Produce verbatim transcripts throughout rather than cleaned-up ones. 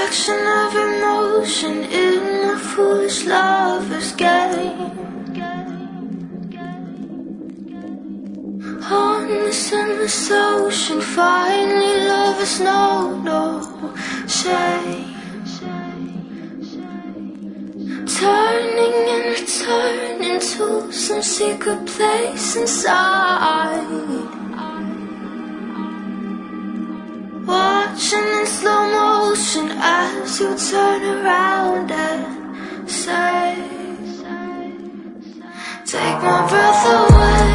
reflection of emotion in a foolish lover's game. On this endless ocean, finally lovers know no shame. Turning and returning to some secret place inside. Watching in slow motion as you turn around and say, take my breath away.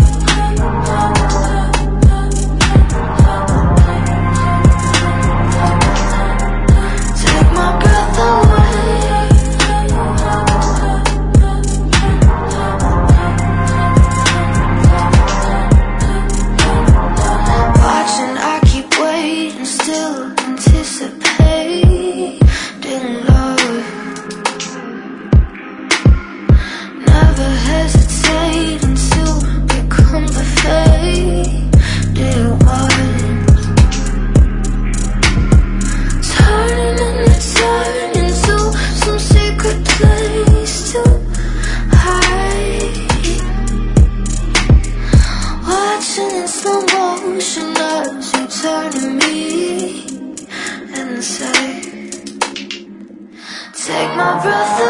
Take my breath away. Watching, I keep waiting, still anticipating love. Never hesitating to become the faded one. Turning and returning to some secret place to hide. Watching in slow motion as you turn to me and say, take my breath